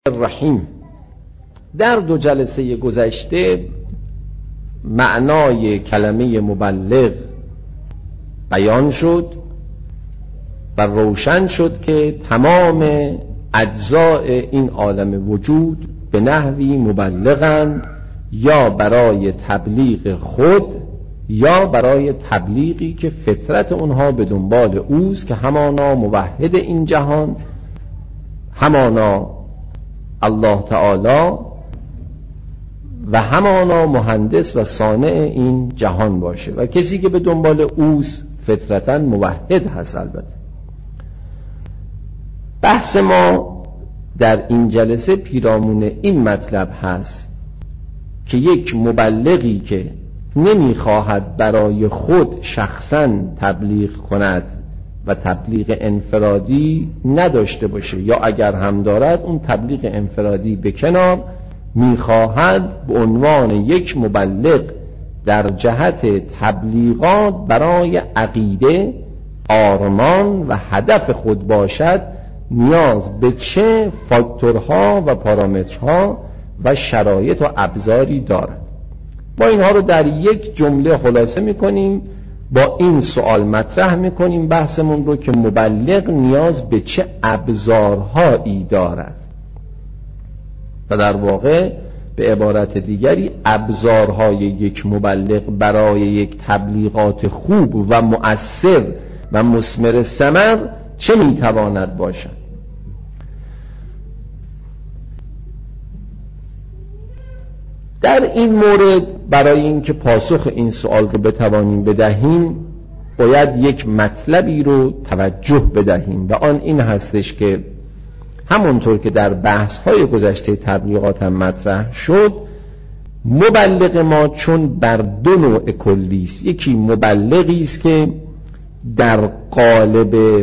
الرحیم. در 2 جلسه گذشته معنای کلمه مبلغ بیان شد و روشن شد که تمام اجزاء این عالم وجود به نحوی مبلغند، یا برای تبلیغ خود یا برای تبلیغی که فطرت اونها به دنبال اوست، که همانا موحد این جهان، همانا الله تعالی و همانا مهندس و صانع این جهان باشه، و کسی که به دنبال اوست فطرتاً موحد هست. البته بحث ما در این جلسه پیرامون این مطلب هست که یک مبلغی که نمیخواهد برای خود شخصاً تبلیغ کند و تبلیغ انفرادی نداشته باشه، یا اگر هم دارد اون تبلیغ انفرادی به کنار، میخواهد به عنوان یک مبلغ در جهت تبلیغات برای عقیده، آرمان و هدف خود باشد، نیاز به چه فاکتورها و پارامترها و شرایط و ابزاری دارد. ما اینها رو در یک جمله خلاصه میکنیم، با این سوال مطرح میکنیم بحثمون رو که مبلغ نیاز به چه ابزارهایی دارد، و در واقع به عبارت دیگری ابزارهای یک مبلغ برای یک تبلیغات خوب و مؤثر و مثمر ثمر چه میتواند باشد. در این مورد برای اینکه پاسخ این سوال رو بتوانیم بدهیم باید یک مطلبی رو توجه بدهیم، و آن این هستش که همونطور که در بحث‌های گذشته تبلیغات هم مطرح شد، مبلغ ما چون بر 2 نوع کلی است. یکی مبلغی است که در قالب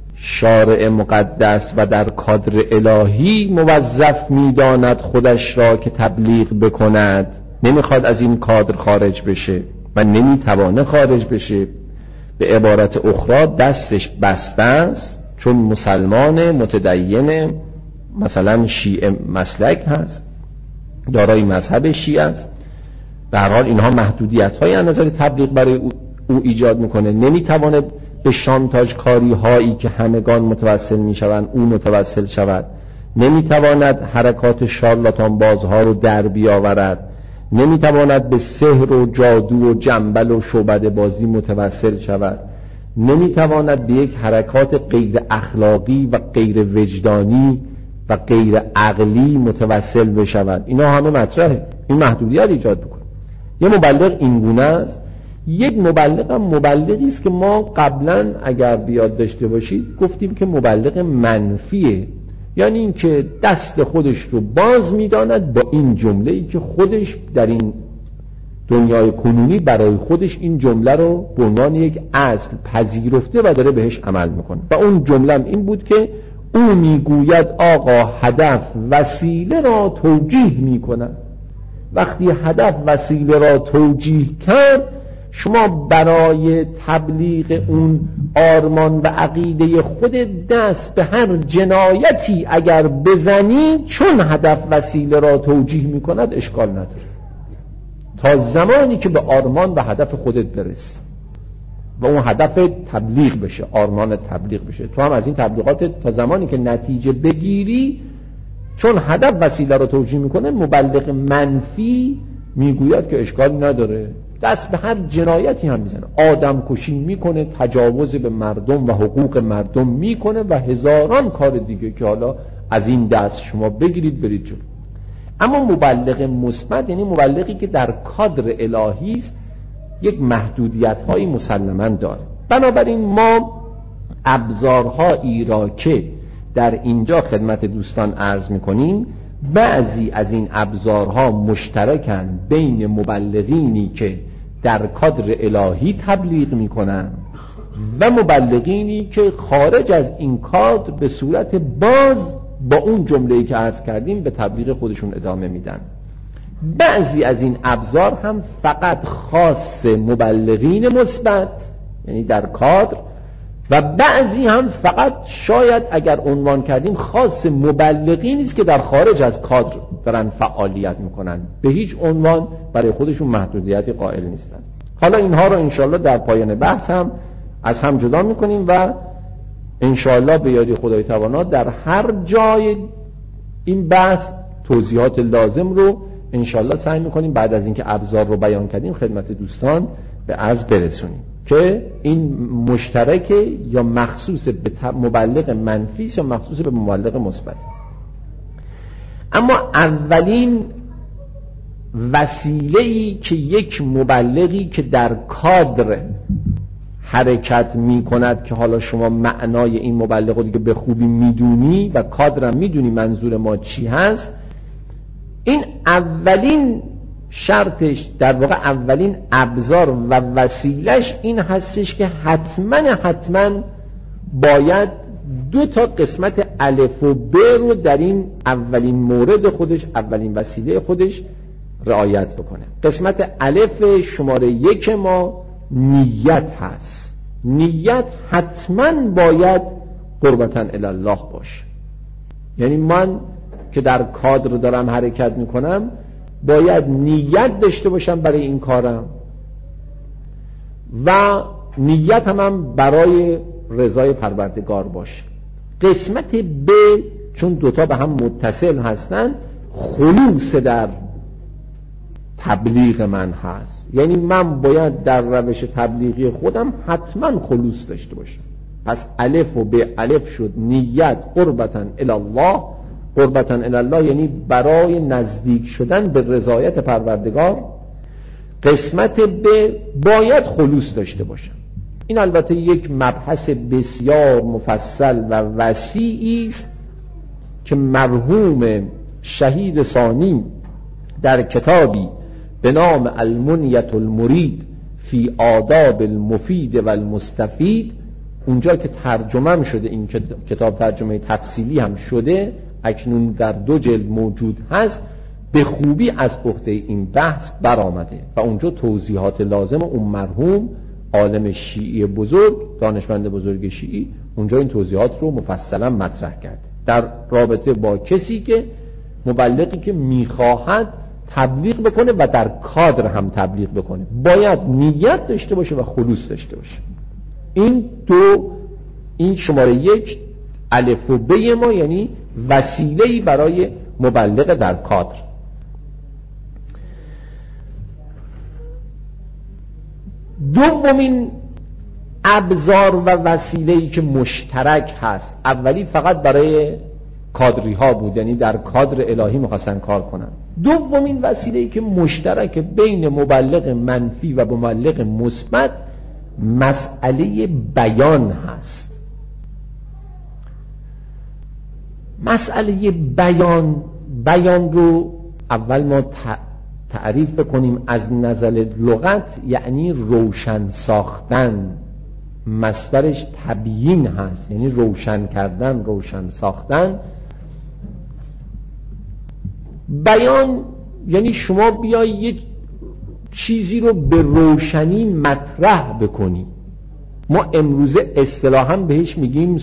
شارع مقدس و در کادر الهی موظف می‌داند خودش را که تبلیغ بکند، نمیخواد از این کادر خارج بشه و نمیتوانه خارج بشه. به عبارت اخرى دستش بسته است، چون مسلمان متدین مثلا شیعه مسلک هست، دارای مذهب شیعه است، به هر حال اینها محدودیت‌های از نظر تبلیغ برای او ایجاد میکنه. نمیتوانه به شانتاژ کاری هایی که همگان متوسل میشوند او متوسل شود، نمیتواند حرکات شارلاتان بازها رو در بیاورد، نمیتواند به سحر و جادو و جنبل و شعبده بازی متوسل شود، نمیتواند به یک حرکات غیر اخلاقی و غیر وجدانی و غیر عقلی متوسل بشود. اینا همه مطرحه، این محدودیت ایجاد میکنه. یه مبلغ این گونه است. یک مبلغ هم مبلغی است که ما قبلا اگر بیاد داشته باشید گفتیم که مبلغ منفیه، یعنی این که دست خودش رو باز میداند با این جمله‌ای که خودش در این دنیای کنونی برای خودش این جمله رو به عنوان یک اصل پذیرفته و داره بهش عمل میکنه. و اون جمله این بود که او میگوید آقا هدف وسیله را توجیه میکنه. وقتی هدف وسیله را توجیه کرد، شما برای تبلیغ اون آرمان و عقیده خود دست به هر جنایتی اگر بزنی، چون هدف وسیله را توجیه میکند اشکال نداره، تا زمانی که به آرمان و هدف خودت برسی و اون هدف تبلیغ بشه، آرمان تبلیغ بشه. تو هم از این تبلیغات تا زمانی که نتیجه بگیری، چون هدف وسیله را توجیه میکنه، مبلغ منفی میگوید که اشکال نداره، دست به هر جنایتی هم میزنه، آدم کشی میکنه، تجاوز به مردم و حقوق مردم میکنه و هزاران کار دیگه که حالا از این دست شما بگیرید برید جلو. اما مبلغ مثبت یعنی مبلغی که در کادر الهی است، یک محدودیت‌هایی مسلماً داره. بنابراین ما ابزارهایی را که در اینجا خدمت دوستان عرض میکنیم، بعضی از این ابزارها مشترکن بین مبلغینی که در کادر الهی تبلیغ میکنن و مبلغینی که خارج از این کادر به صورت باز با اون جمله‌ای که عرض کردیم به تبلیغ خودشون ادامه میدن. بعضی از این ابزار هم فقط خاص مبلغین مثبت یعنی در کادر و بعضی هم فقط شاید اگر عنوان کردیم خاص مبلغی نیست که در خارج از کادر دارن فعالیت میکنن، به هیچ عنوان برای خودشون محدودیتی قائل نیستن. حالا اینها رو انشاءالله در پایان بحث هم از هم جدا میکنیم و انشاءالله به یاد خدای توانا در هر جای این بحث توضیحات لازم رو انشاءالله سعی میکنیم بعد از اینکه ابزار رو بیان کردیم خدمت دوستان به عرض برسونیم که این مشترک یا مخصوص به مبلغ منفی یا مخصوص به مبلغ مثبت. اما اولین وسیله‌ای که یک مبلغی که در کادر حرکت می کند که حالا شما معنای این مبلغ رو دیگه به خوبی میدونی و کادرم میدونی منظور ما چی هست، این اولین شرطش در واقع اولین ابزار و وسیلش این هستش که حتما باید دو تا قسمت الف و ب رو در این اولین مورد خودش، اولین وسیله خودش رعایت بکنه. قسمت الف شماره 1 ما نیت هست. نیت حتما باید قربتاً الله باشه. یعنی من که در کادر دارم حرکت میکنم باید نیت داشته باشم برای این کارم و نیت هم برای رضای پروردگار باشه. قسمت ب چون دوتا به هم متصل هستن، خلوص در تبلیغ من هست. یعنی من باید در روش تبلیغی خودم حتما خلوص داشته باشم. پس الف و ب، الف شد نیت قربتاً الله، قربتاً الله یعنی برای نزدیک شدن به رضایت پروردگار. قسمت ب باید خلوص داشته باشم. این البته یک مبحث بسیار مفصل و وسیعی است که مرحوم شهید ثانی در کتابی به نام المنیة المرید فی آداب المفید و المستفید، اونجا که ترجمه شده، این کتاب ترجمه تفصیلی هم شده، اکنون در 2 جلد موجود هست، به خوبی از عهده این بحث برآمده و اونجا توضیحات لازم اون مرحوم عالم شیعی بزرگ، دانشمند بزرگ شیعی، اونجا این توضیحات رو مفصلا مطرح کرد در رابطه با کسی که مبلغی که میخواهد تبلیغ بکنه و در کادر هم تبلیغ بکنه باید نیت داشته باشه و خلوص داشته باشه. این شماره 1 الف و ب ما، یعنی وسیله‌ای برای مبلغ در کادر. دومین ابزار و وسیله‌ای که مشترک هست، اولی فقط برای کادری ها بود، یعنی در کادر الهی می‌خواستن کار کنن. دومین وسیله‌ای که مشترک بین مبلغ منفی و مبلغ مثبت مسئله بیان هست. مسئله بیان رو اول ما تعریف بکنیم. از نظر لغت یعنی روشن ساختن، مصدرش تبیین هست، یعنی روشن کردن، روشن ساختن. بیان یعنی شما بیایی یک چیزی رو به روشنی مطرح بکنی. ما امروزه اصطلاحاً بهش میگیم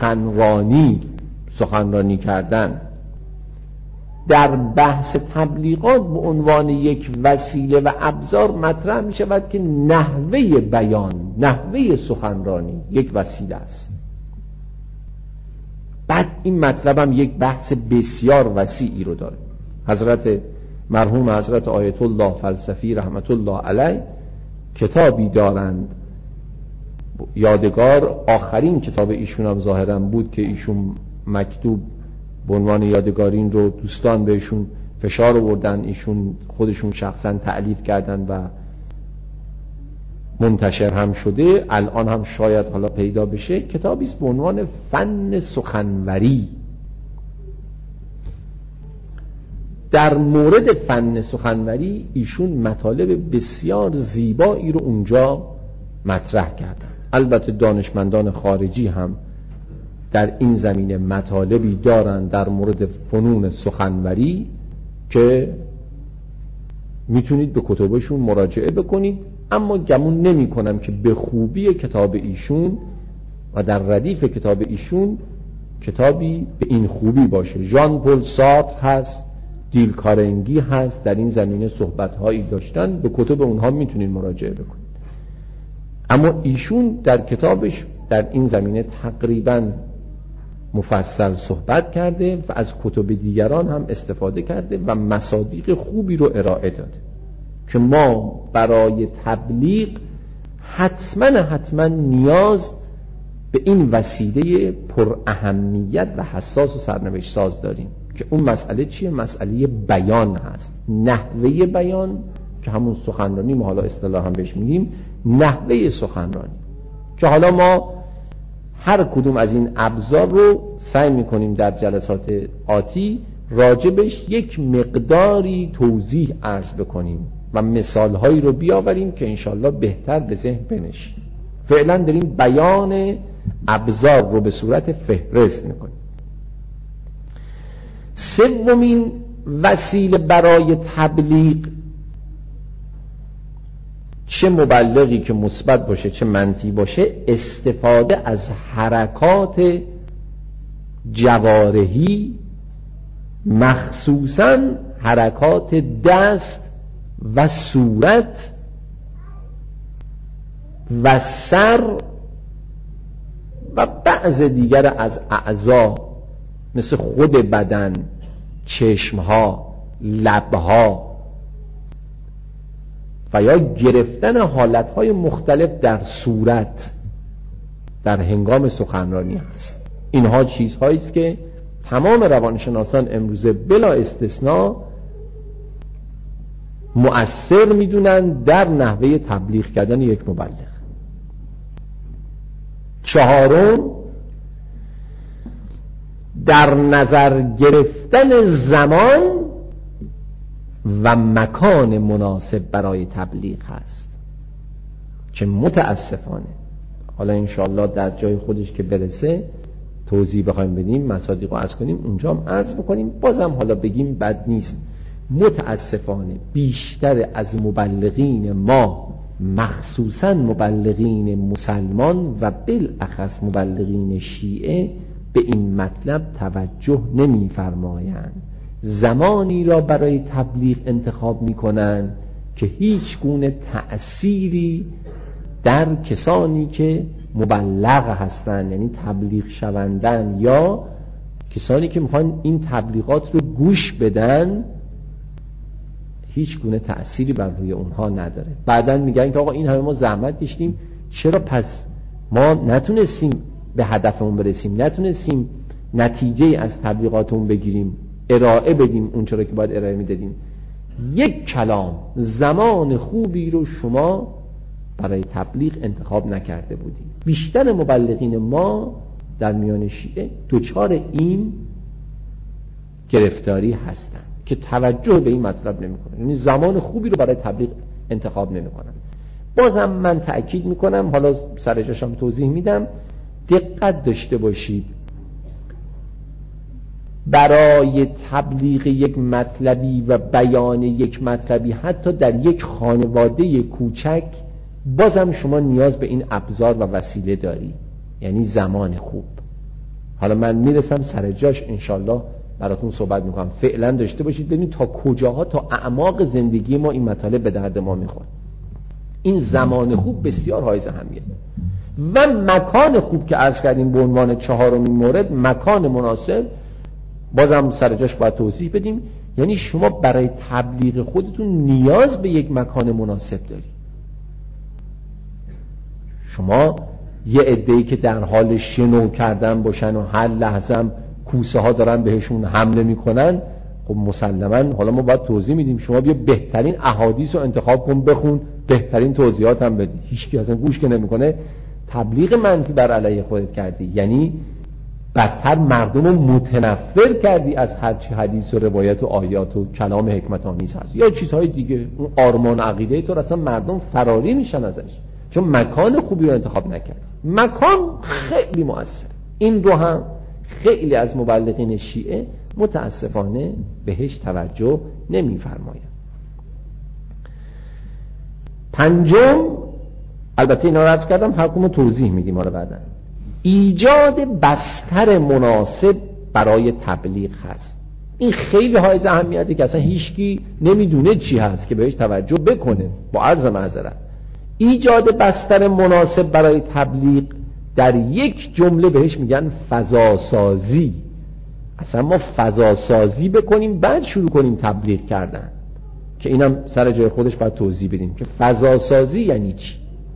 سخنرانی کردن. در بحث تبلیغات به عنوان یک وسیله و ابزار مطرح می شود که نحوه بیان، نحوه سخنرانی یک وسیله است. بعد این مطلب هم یک بحث بسیار وسیعی رو داره. مرحوم حضرت آیت الله فلسفی رحمت الله علیه کتابی دارند یادگار، آخرین کتاب ایشون هم ظاهرا بود که ایشون مکتوب به عنوان یادگارین رو دوستان بهشون فشار آوردن، ایشون خودشون شخصا تألیف کردن و منتشر هم شده، الان هم شاید حالا پیدا بشه. کتابی است به عنوان فن سخنوری. در مورد فن سخنوری ایشون مطالب بسیار زیبایی رو اونجا مطرح کردن. البته دانشمندان خارجی هم در این زمینه مطالبی دارن در مورد فنون سخنوری که میتونید به کتابشون مراجعه بکنید، اما گمون نمی کنم که به خوبی کتاب ایشون و در ردیف کتاب ایشون کتابی به این خوبی باشه. ژان پل سارتر هست، دیل کارنگی هست، در این زمینه صحبت‌هایی داشتن، به کتب اونها میتونید مراجعه بکنید. اما ایشون در کتابش در این زمینه تقریباً مفصل صحبت کرده و از کتب دیگران هم استفاده کرده و مصادیق خوبی رو ارائه داده که ما برای تبلیغ حتما نیاز به این وسیله پر اهمیت و حساس و سرنوشت ساز داریم که اون مسئله چیه؟ مسئله بیان هست، نحوه بیان که همون سخنرانی ما حالا اصطلاحاً بهش میگیم نحوه سخنرانی، که حالا ما هر کدوم از این ابزار رو سعی میکنیم در جلسات آتی راجبش یک مقداری توضیح عرض بکنیم و مثالهایی رو بیاوریم که انشالله بهتر به ذهن بنشین. فعلا داریم بیان ابزار رو به صورت فهرست میکنیم. سومین وسیله برای تبلیغ، چه مبلغی که مثبت باشه چه منفی باشه، استفاده از حرکات جوارحی، مخصوصاً حرکات دست و صورت و سر و بعض دیگر از اعضا مثل خود بدن، چشمها، لبها و یا گرفتن حالتهای مختلف در صورت در هنگام سخنرانی هست. اینها چیزهایی است که تمام روانشناسان امروزه بلا استثناء مؤثر میدونن در نحوه تبلیغ کردن یک مبلغ. چهارم، در نظر گرفتن زمان و مکان مناسب برای تبلیغ هست که متاسفانه حالا انشاءالله در جای خودش که برسه توضیح بخوایم بدیم، مصادیق رو عرض کنیم، اونجا هم عرض بکنیم، بازم حالا بگیم بد نیست. متاسفانه بیشتر از مبلغین ما، مخصوصا مبلغین مسلمان و بالاخص مبلغین شیعه، به این مطلب توجه نمی فرمایند. زمانی را برای تبلیغ انتخاب می کنند که هیچ گونه تأثیری در کسانی که مبلغ هستند، یعنی تبلیغ شوندن یا کسانی که میخوان این تبلیغات رو گوش بدن، هیچ گونه تأثیری بر روی اونها نداره. بعدن میگن که آقا این همه ما زحمت کشیدیم، چرا پس ما نتونستیم به هدفمون برسیم، نتونستیم نتیجه از تبلیغاتمون بگیریم، ارائه بدیم اون چرا که باید ارائه میدادیم. یک کلام، زمان خوبی رو شما برای تبلیغ انتخاب نکرده بودیم. بیشتر مبلغین ما در میان شیعه دچار این گرفتاری هستن که توجه به این مطلب نمیکنن، یعنی زمان خوبی رو برای تبلیغ انتخاب نمیکنن. بازم من تأکید میکنم، حالا سرجاشم توضیح میدم، دقت داشته باشید. برای تبلیغ یک مطلبی و بیان یک مطلبی حتی در یک خانواده کوچک بازم شما نیاز به این ابزار و وسیله داری، یعنی زمان خوب. حالا من میرسم سر جاش انشالله براتون صحبت میکنم. فعلا داشته باشید ببینید تا کجاها، تا اعماق زندگی ما این مطالب به درد ما میخوره. این زمان خوب بسیار حائز اهمیت و مکان خوب که عرض کردیم به عنوان چهارمین مورد، مکان مناسب. بازم سر جاش باید توضیح بدیم، یعنی شما برای تبلیغ خودتون نیاز به یک مکان مناسب دارید. شما یه عده‌ای که در حال شنو کردن باشن و هر لحظه هم کوسه ها دارن بهشون حمله میکنن، خب مسلماً حالا ما باید توضیح میدیم. شما بیا بهترین احادیث رو انتخاب کن بخون، بهترین توضیحات هم بدی، هیچکی اصلا گوش که نمیکنه. تبلیغ منفی بر علیه خودت کردی، یعنی بدتر مردم رو متنفر کردی از هرچی حدیث و روایت و آیات و کلام حکمت آمیز هست یا چیزهای دیگه. اون آرمان عقیده تو اصلا مردم فراری میشن ازش، چون مکان خوبی رو انتخاب نکرد. مکان خیلی مؤثر. این رو هم خیلی از مبلغین شیعه متاسفانه بهش توجه نمی‌فرمایند. پنجم، البته اینا رو عرض کردم، حکم توضیح میدیم حالا بعداً، ایجاد بستر مناسب برای تبلیغ هست. این خیلی حائز اهمیته که اصلا هیچکی نمیدونه چی هست که بهش توجه بکنه. با عرض معذرت، ایجاد بستر مناسب برای تبلیغ در یک جمله بهش میگن فضاسازی. اصلا ما فضاسازی بکنیم بعد شروع کنیم تبلیغ کردن، که اینم سر جای خودش باید توضیح بدیم که فضاسازی یعنی چی.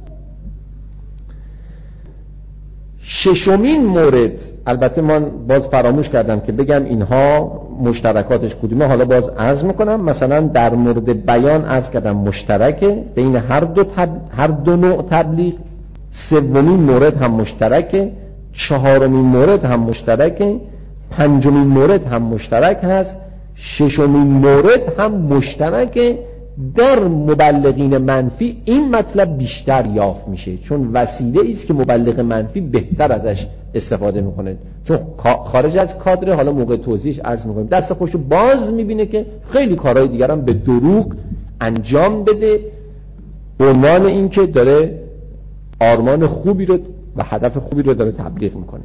ششمین مورد، البته من باز فراموش کردم که بگم اینها مشترکاتش کدومه، حالا باز عرض میکنم. مثلا در مورد بیان عرض کردم مشترکه بین هر دو نوع تبلیغ. سومین مورد هم مشترکه، چهارمین مورد هم مشترکه، پنجمین مورد هم مشترک هست، ششمین مورد هم مشترکه. در مبلغین منفی این مطلب بیشتر یافت میشه، چون وسیله ایست که مبلغ منفی بهتر ازش استفاده میکنه، چون خارج از کادر. حالا موقع توضیحش عرض میکنیم. دست خوشو باز میبینه که خیلی کارهای دیگر هم به دروغ انجام بده، عنوان این که داره آرمان خوبی رو و هدف خوبی رو داره تبلیغ میکنه.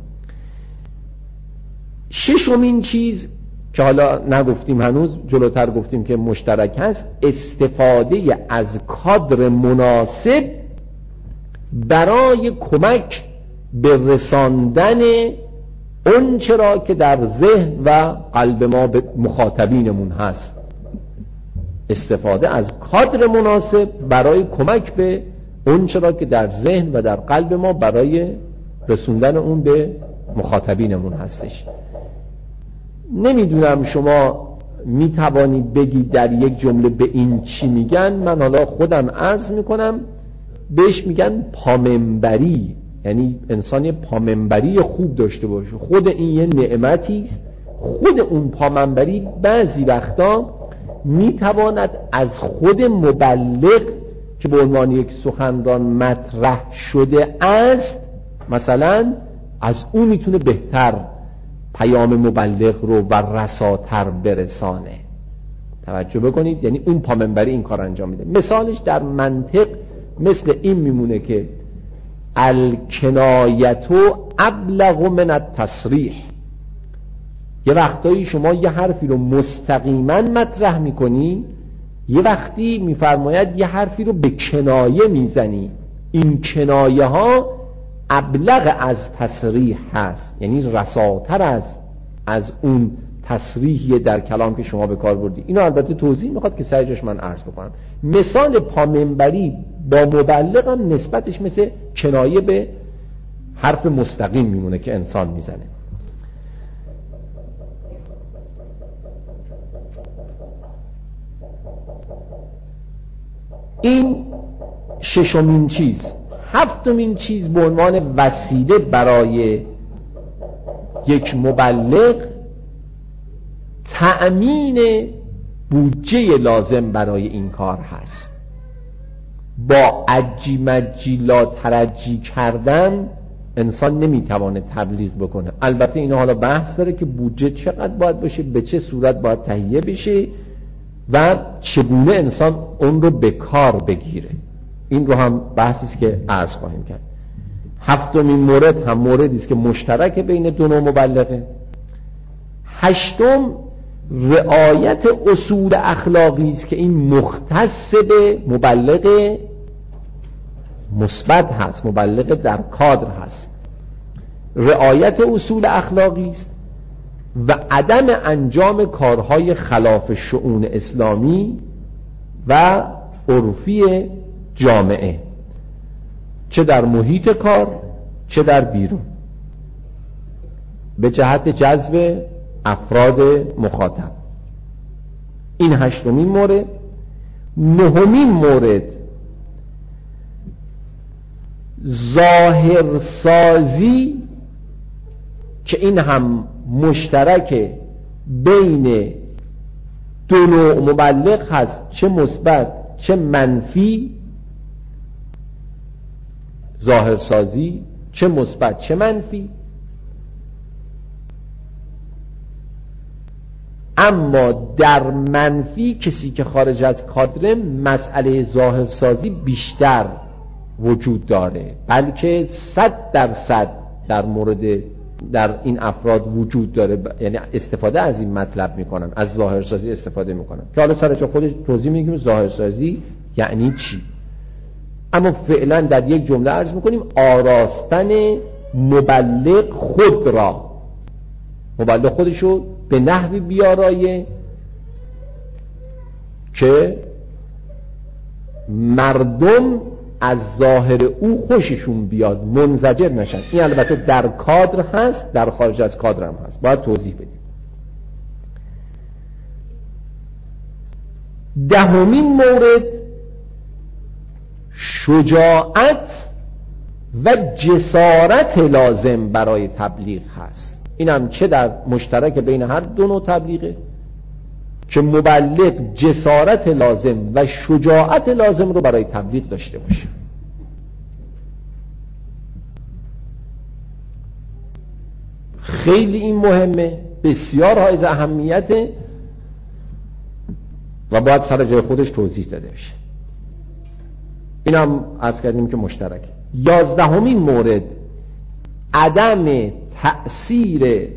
ششمین چیز که حالا نگفتیم هنوز، جلوتر گفتیم که مشترک هست، استفاده از کادر مناسب برای کمک به رساندن اون چرا که در ذهن و قلب ما به مخاطبینمون هست. استفاده از کادر مناسب برای کمک به اون چرا که در ذهن و در قلب ما برای رسوندن اون به مخاطبینمون هستش. نمیدونم شما میتوانید بگید در یک جمله به این چی میگن. من حالا خودم عرض میکنم، بهش میگن پامنبری. یعنی انسان پامنبری خوب داشته باشه. خود این یه نعمتی است. خود اون پامنبری بعضی وقتا میتواند از خود مبلغ که به عنوان یک سخنران مطرح شده است، مثلا از اون میتونه بهتر پیام مبلغ رو و رساتر برسانه. توجه بکنید، یعنی اون پامنبری این کار انجام میده. مثالش در منطق مثل این میمونه که الکنایتو ابلغ من التصریح. یه وقتایی شما یه حرفی رو مستقیما مطرح میکنی، یه وقتی میفرماید یه حرفی رو به کنایه میزنی. این کنایه ها ابلغ از تصریح هست، یعنی رساتر از اون تصریحی در کلام که شما به کار بردی. اینو البته توضیح میخواد که سر جاش من عرض بکنم. مثال پامنبری با مبلغ هم نسبتش مثل کنایه به حرف مستقیم میمونه که انسان میزنه. این ششمین چیز. هفتمین چیز به عنوان وسیله برای یک مبلغ تأمین بودجه لازم برای این کار هست. با عجی مجی لا ترجی کردن انسان نمیتوانه تبلیغ بکنه. البته این حالا بحث داره که بودجه چقدر باید باشه، به چه صورت باید تهیه بشه و چگونه انسان اون رو به کار بگیره. این رو هم بحثی است که عرض خواهیم کرد. هفتمین مورد هم موردی است که مشترک بین دو نوع مبلغه. هشتم رعایت اصول اخلاقی است که این مختص به مبلغ مثبت هست، مبلغ در کادر هست. رعایت اصول اخلاقی است و عدم انجام کارهای خلاف شؤون اسلامی و عرفی جامعه، چه در محیط کار چه در بیرون، به جهت جذب افراد مخاطب. این هشتمین مورد. نهمین مورد ظاهرسازی که این هم مشترک بین دو نوع مبلغ هست، چه مثبت چه منفی. ظاهرسازی چه مثبت چه منفی. اما در منفی کسی که خارج از کادر مسئله ظاهرسازی بیشتر وجود داره، بلکه 100% در این افراد وجود داره، یعنی استفاده از این مطلب میکنن، از ظاهرسازی استفاده میکنن که حالا سر جا خودش توضیح میگیم ظاهرسازی یعنی چی. اما فعلا در یک جمله عرض میکنیم آراستن مبلغ خود را، مبلغ خودشو به نحوی بیارایه که مردم از ظاهر او خوششون بیاد، منزجر نشن. این البته در کادر هست، در خارج از کادر هم هست، باید توضیح بدیم. دهمین مورد شجاعت و جسارت لازم برای تبلیغ هست. این هم چه در مشترک بین هر دو نوع تبلیغه که مبلغ جسارت لازم و شجاعت لازم رو برای تبلیغ داشته باشه. خیلی این مهمه، بسیار حائز اهمیته و باید سر جای خودش توضیح داده بشه. این هم عرض کردیم که مشترکه. 11مین مورد عدم تأثیر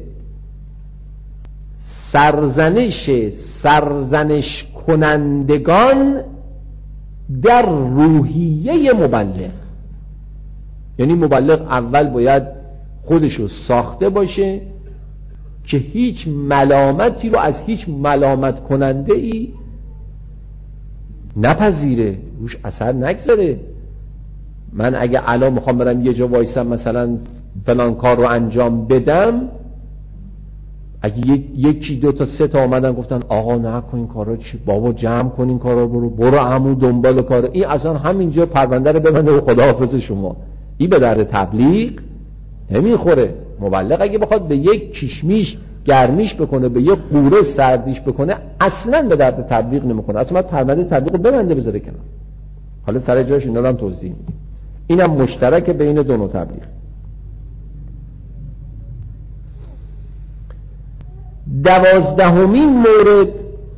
سرزنش کنندگان در روحیه مبلغ. یعنی مبلغ اول باید خودشو ساخته باشه که هیچ ملامتی رو از هیچ ملامت کننده ای نپذیره، روش اثر نگذاره. من اگه الان میخوام برم یه جا وایسم مثلا فلان کار رو انجام بدم، اگه یکی دو تا سه تا آمدن گفتن آقا نکن این کارا، چی بابا جمع کن این کارا، برو عمو دنبال کارا، این اصلا همینجا پرونده رو ببنده و خداحافظ شما. این به درد تبلیغ نمیخوره. مبلغ اگه بخواد به یک کشمیش گرمیش بکنه، به یک قوره سردیش بکنه، اصلا به درد تبلیغ نمیخوره. اصلا پرونده تبلیغ رو ببنده بذاره کنار. حالا سر جاش اینا رو هم توضیح میدیم. اینم مشترک بین دو نوع تبلیغ. 12مین مورد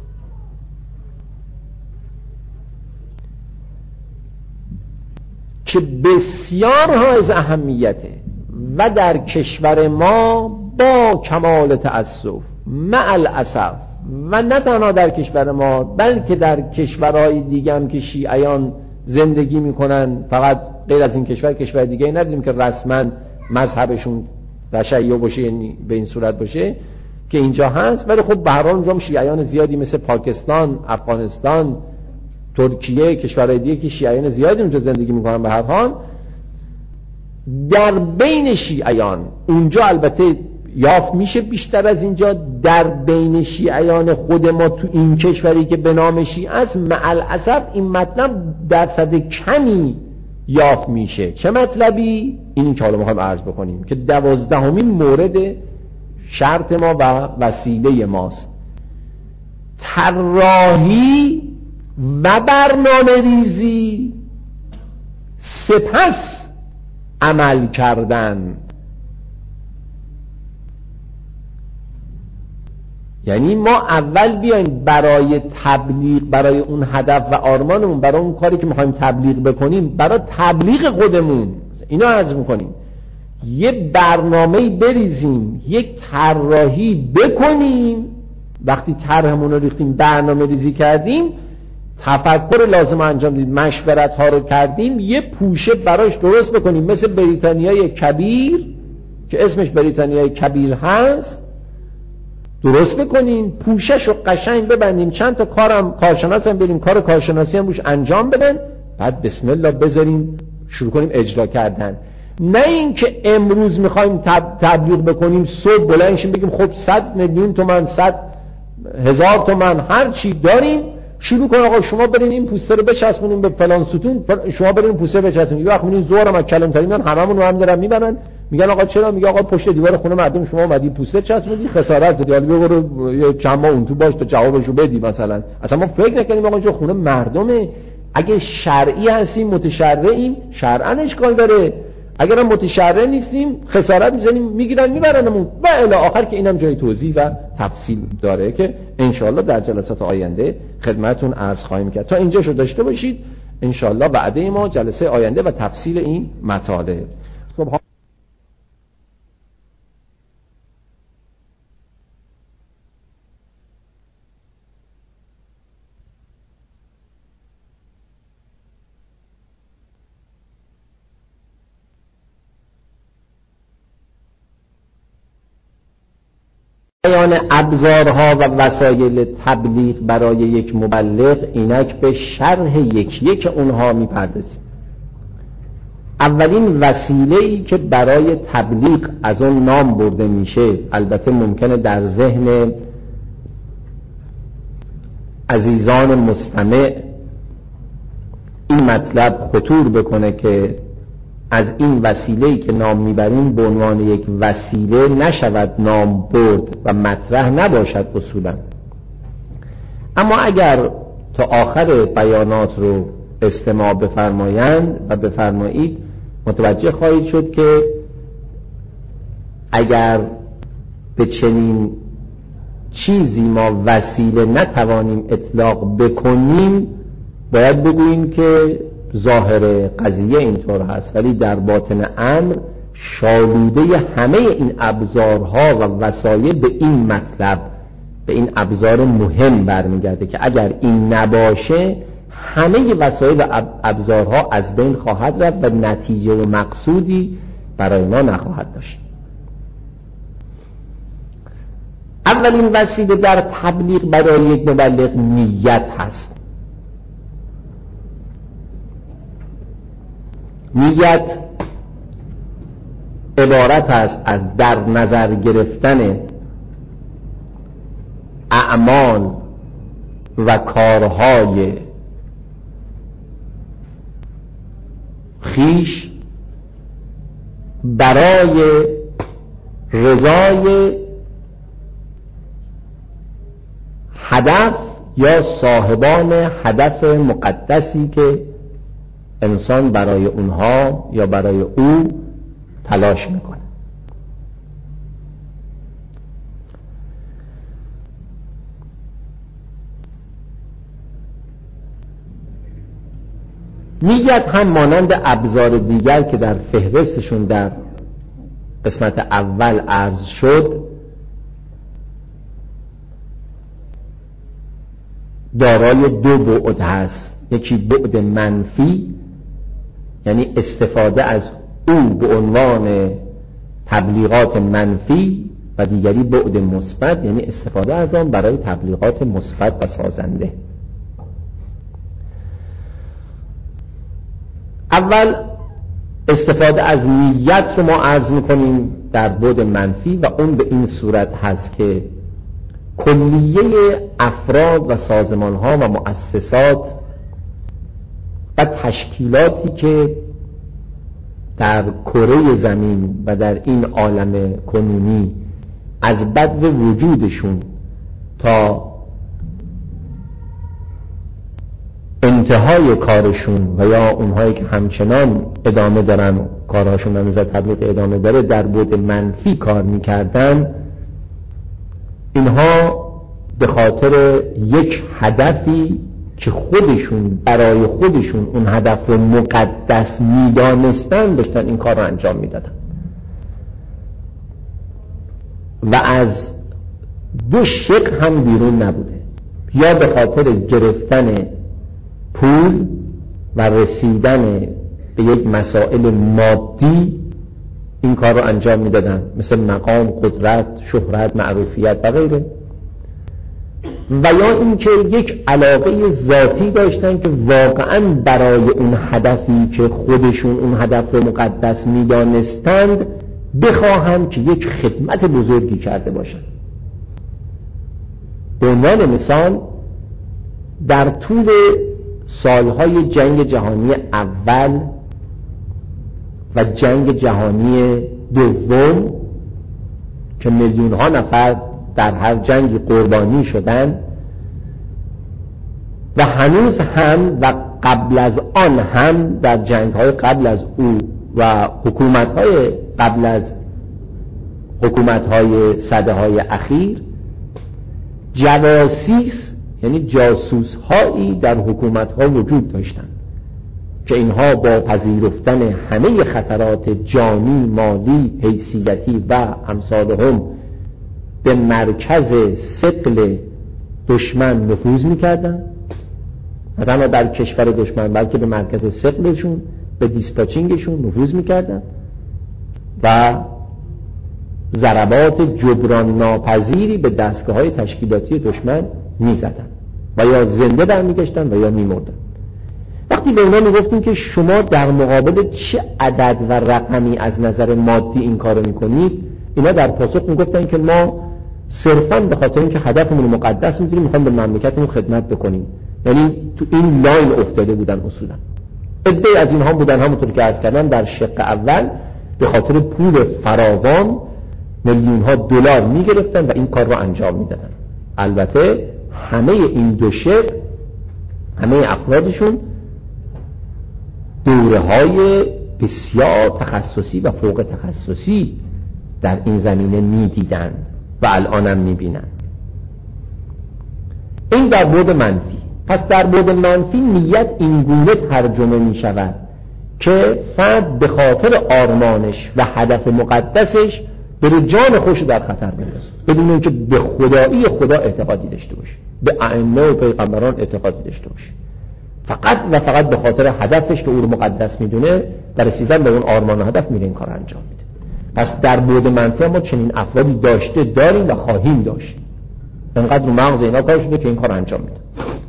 که بسیار حائز اهمیته و در کشور ما با کمال تأسف مع الاسف، و نه تنها در کشور ما بلکه در کشورهای دیگه هم که شیعیان زندگی میکنن، فقط غیر از این کشور دیگه ندیدیم که رسما مذهبشون تشیع باشه، یعنی به این صورت باشه که اینجا هست. ولی خب به هر حال اونجا شیعیان زیادی مثل پاکستان، افغانستان، ترکیه، کشورهای دیگه که شیعیان زیادی اونجا زندگی میکنن. به هر حال در بین شیعیان اونجا البته یافت میشه بیشتر از اینجا، در بین شیعیان خود ما تو این کشوری که به نام شیعه است، مع الاسف این مطلب درصد کمی یافت میشه. چه مطلبی؟ اینی که حالا میخوایم عرض بکنیم که 12مین مورد شرط ما و وسیله ماست. طراحی و برنامه ریزی سپس عمل کردن. یعنی ما اول بیایم برای تبلیغ، برای اون هدف و آرمانمون، برای اون کاری که میخوایم تبلیغ بکنیم، برای تبلیغ خودمون اینو عرض میکنیم، یه برنامه‌ای بریزیم، یک طراحی بکنیم. وقتی طرحمون رو ریختیم، برنامه ریزی کردیم، تفکر لازم انجام دید، مشورت ها رو کردیم، یه پوشه براش درست بکنیم، مثل بریتانیای کبیر که اسمش بریتانیای کبیر هست، درست بکنیم، پوشش رو قشنگ ببندیم، چند تا کارشناس هم بریم کار کارشناسی هم روش انجام بدن، بعد بسم الله بذاریم شروع کنیم اجرا کردن. نه اینکه امروز میخوایم تبلیغ بکنیم، صبح بلند شیم بگیم خب 100 میلیون تومان، 100,000 تومان هر چی داریم، شروع کن آقا شما برین این پوستر رو بچسبونیم به فلان ستون، شما برین پوستر بچسبونید. یه وقت میبینین زورم از کلانتری میان هممون رو هم دارن میبرن، میگن آقا چرا؟ میگه آقا پشت دیوار خونه مردم شما اومدی پوستر چسبوندی، خسارت زدی، حالا بگو یه چند ماه اون تو باش تا جوابشو بدی. مثلا اصلا ما فکر نکنیم آقا اینجا خونه مردمه. اگه شرعی هستیم، متشرعیم، شرعاً اشکال داره. اگر هم متشرع نیستیم، خسارت میزنیم، میگیرن میبرنمون و الی آخر، که اینم جای توضیح و تفصیل داره که انشاءالله در جلسات آینده خدمتتون عرض خواهیم کرد. تا اینجا شو داشته باشید انشاءالله. وعده ما جلسه آینده و تفصیل این مطالب. بیان ابزارها و وسایل تبلیغ برای یک مبلغ، اینک به شرح یک اونها میپردازیم. اولین وسیله‌ای که برای تبلیغ از اون نام برده میشه، البته ممکنه در ذهن عزیزان مستمع این مطلب خطور بکنه که از این وسیله‌ای که نام میبریم به عنوان یک وسیله نشود نام برد و مطرح نباشد اصولا. اما اگر تا آخر بیانات رو استماع بفرمایند و بفرمایید، متوجه خواهید شد که اگر به چنین چیزی ما وسیله نتوانیم اطلاق بکنیم، باید بگوییم که ظاهر قضیه اینطور هست، ولی در باطن امر شالوده همه این ابزارها و وسایل به این مطلب، به این ابزار مهم برمیگرده که اگر این نباشه همه وسایل و ابزارها از بین خواهد رفت و نتیجه و مقصودی برای ما نخواهد داشت. اولین وسیله در تبلیغ برای یک مبلغ نیت هست. نیت عبارت است از در نظر گرفتن اعمال و کارهای خیش برای رضای هدف یا صاحبان هدف مقدسی که انسان برای اونها یا برای او تلاش میکنه. نیت هم مانند ابزار دیگر که در فهرستشون در قسمت اول عرض شد، دارای دو بعد هست. یکی بعد منفی، یعنی استفاده از او به عنوان تبلیغات منفی، و دیگری بعد مثبت، یعنی استفاده از آن برای تبلیغات مثبت و سازنده. اول استفاده از نیت رو ما عرض میکنیم در بعد منفی، و اون به این صورت هست که کلیه افراد و سازمانها و مؤسسات و تشکیلاتی که در کره زمین و در این عالم کنونی از بدو وجودشون تا انتهای کارشون و یا اونهایی که همچنان ادامه دارن کارهاشون و نظر تبلیغ ادامه داره در بعد منفی کار میکردن، اینها به خاطر یک هدفی که خودشون برای خودشون اون هدف رو مقدس میدانستن داشتن این کار رو انجام میدادن، و از دو شق هم بیرون نبوده. یا به خاطر گرفتن پول و رسیدن به یک مسائل مادی این کار رو انجام میدادن، مثل مقام، قدرت، شهرت، معروفیت و غیره، و یا اینکه یک علاقه ذاتی داشتن که واقعا برای اون هدفی که خودشون اون هدف رو مقدس میدانستند بخواهند که یک خدمت بزرگی کرده باشند. به عنوان مثال، در طول سالهای جنگ جهانی اول و جنگ جهانی دوم که میلیون ها نفر در هر جنگی قربانی شدن، و هنوز هم و قبل از آن هم در جنگ‌های قبل از او و حکومت‌های قبل از حکومت‌های سده‌های اخیر، جواسیس یعنی جاسوس‌هایی در حکومت‌ها وجود داشتند که اینها با پذیرفتن همه خطرات جانی، مالی، حیثیتی و امثالهم به مرکز ثقل دشمن نفوذ می‌کردند، نه تنها در کشور دشمن بلکه به مرکز ثقلشون، به دیسپاچینگشون نفوذ می‌کردند و ضربات جبران ناپذیری به دستگاه‌های تشکیلاتی دشمن می‌زدن و یا زنده برمیگشتن و یا می‌مردن. وقتی به اونا میگفتیم که شما در مقابل چه عدد و رقمی از نظر مادی این کارو میکنید، اینا در پاسخ میگفتن که ما صرفاً به خاطر اینکه هدفمون مقدس می‌دونیم میخوایم به مملکتمون خدمت بکنیم. یعنی تو این لاین افتاده بودن اصولا. عده‌ای از اینها بودن همونطور که عرض کردم در شق اول به خاطر پول فراوان میلیون‌ها دلار میگرفتن و این کار رو انجام میدادن. البته همه این دو شق، همه افرادشون دوره‌های بسیار تخصصی و فوق تخصصی در این زمینه میدیدن و الانم میبینن. این در بعد منفی. پس در بعد منفی نیت این گونه ترجمه می شود که فرد به خاطر آرمانش و هدف مقدسش بره جان خوش در خطر بندازه، بدون اینکه به خدایی خدا اعتقادی داشته باشه، به ائمه و پیغمبران اعتقادی داشته باشه، فقط و فقط به خاطر هدفش که او رو مقدس میدونه در رسیدن به اون آرمان و هدف میره این کار انجام میده. پس در بعد منفی ما چنین افرادی داشته، داریم و خواهیم داشت. انقدر رو مغز اینا کار شده که این کار انجام میده.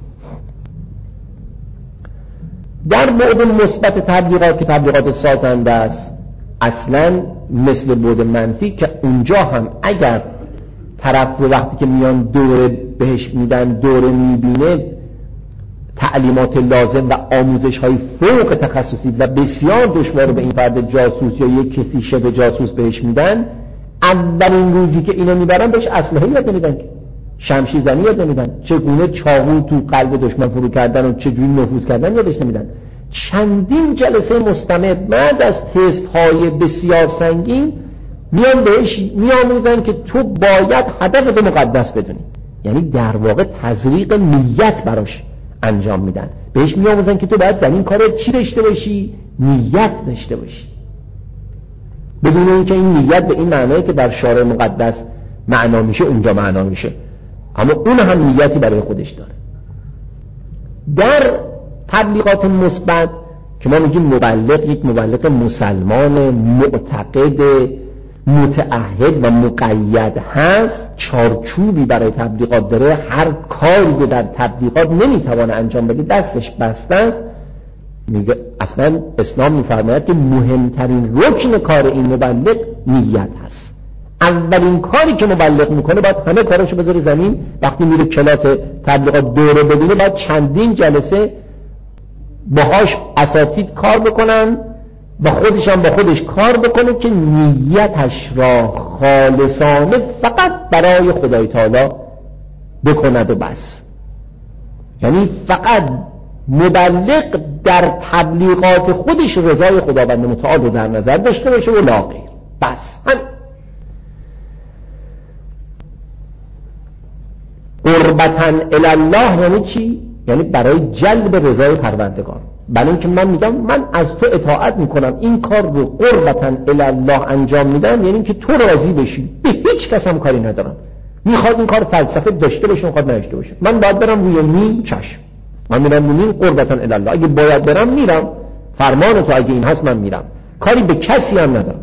در بعد مثبت تبلیغات که تبلیغات سازنده است، اصلا مثل بعد منفی که اونجا هم اگر طرف رو وقتی که میان دوره بهش میدن، دوره میبینه، تعلیمات لازم و آموزش های فوق تخصصی و بسیار دشوار به این فرد جاسوس یا یک کسی شبه جاسوس بهش میدن، اولین روزی که اینو میبرن بهش اسلحه یاد نمیدن، شمشیر زنی یاد نمیدن، چگونه چاقو تو قلب دشمن فرو کردن و چجوری نفوذ کردن یادش نمیدن. چندین جلسه مستمر بعد از تست های بسیار سنگین میان بهش میآموزن که تو باید هدفت مقدس بدونی. یعنی در واقع تزریق نیت براش انجام میدن. بهش میآموزن که تو باید در این کار چی داشته باشی؟ نیت داشته باشی. بدون اینکه این نیت به این معنایی که در شارع مقدس معنا میشه اونجا معنا میشه، اما اون هم نیتی برای خودش داره. در تبلیغات مثبت که ما میگیم مبلغ یک مبلغ مسلمان معتقد متعهد و مقید هست، چارچوبی برای تبلیغات داره، هر کاری که در تبلیغات نمیتوانه انجام بده دستش بسته است. میگه اصلا اسلام میفرماید که مهمترین رکن کار این مبلغ نیت هست. اولین کاری که مبلغ میکنه باید همه کاراشو بذاره زمین. وقتی میره کلاس تبلیغات دوره ببینه باید چندین جلسه باهاش اساتید کار بکنن و خودش هم با خودش کار بکنه که نیتش را خالصانه فقط برای خدای تعالی بکند و بس. یعنی فقط مبلغ در تبلیغات خودش رضای خداوند متعال رو در نظر داشته باشه و لا غیر، بس هم. قربتاً الی الله یعنی چی؟ یعنی برای جلب رضای پروردگار. برای اینکه من میگم من از تو اطاعت میکنم، این کار رو قربتاً الی الله انجام میدم، یعنی اینکه تو راضی بشی، به هیچ کس هم کاری ندارم. میخواد این کار فلسفه داشته باشه، میخواد نداشته باشه، من باید برم روی مین، چشم، من میرم روی مین قربتاً الی الله. اگه باید برم میرم، فرمان تو اگه این هست من میرم، کاری به کسی هم ندارم.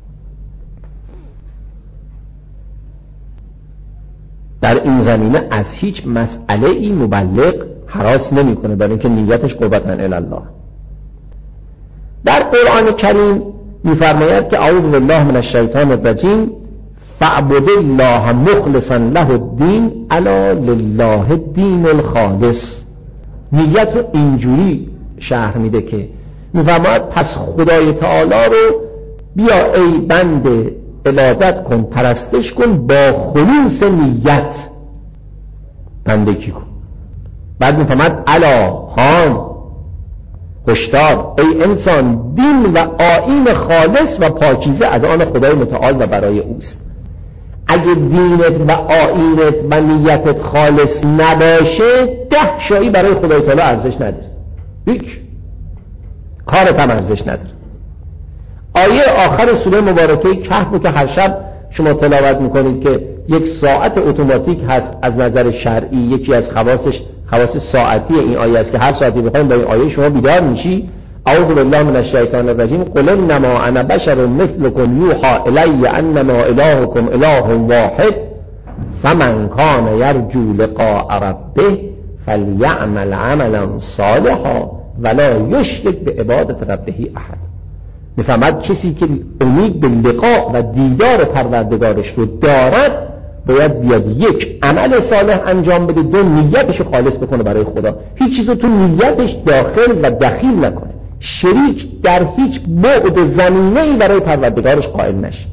در این زمینه از هیچ مسئله ای مبلغ هراس نمی کنه، برای اینکه نیتش قربتاً الی الله. در قرآن کریم می‌فرماید که اعوذ بالله من الشیطان الرجیم فاعبد الله مخلصا له الدین الا لله الدین الخالص. نیت رو اینجوری شرح میده که می‌فرماید پس خدای تعالی رو بیا ای بنده عبادت کن، پرستش کن با خلوص نیت، بندگی کن. بعد میفهمد الا هان، هشدار ای انسان، دین و آیین خالص و پاکیزه از آن خدای متعال و برای اوست. اگه دینت و آیینت و نیتت خالص نباشه 10 شایی برای خدای تعالی ارزش نداره، هیچ کارت هم ارزش نداره. آیه آخر سوره مبارکه کهف که هر شب شما تلاوت میکنید که یک ساعت اتوماتیک هست از نظر شرعی، یکی از خواص ساعتی این آیه است که هر ساعتی بخواید با این آیه شما بیدار میشی. اعوذ بالله من الشیطان الرجیم قل انما انا بشر مثلكم یوحى الی انما الهكم اله واحد فمن کان یرجو لقاء ربه فلیعمل عملا صالحا ولا یشرک بعبادة ربه احد. میفهمد کسی که امید به لقاء و دیدار پروردگارش رو دارد باید بیاد یک عمل صالح انجام بده، دو نیتش خالص بکنه برای خدا، هیچ چیزو تو نیتش داخل و دخیل نکنه، شریک در هیچ بعد و زمینه‌ای برای پروردگارش قائل نشه.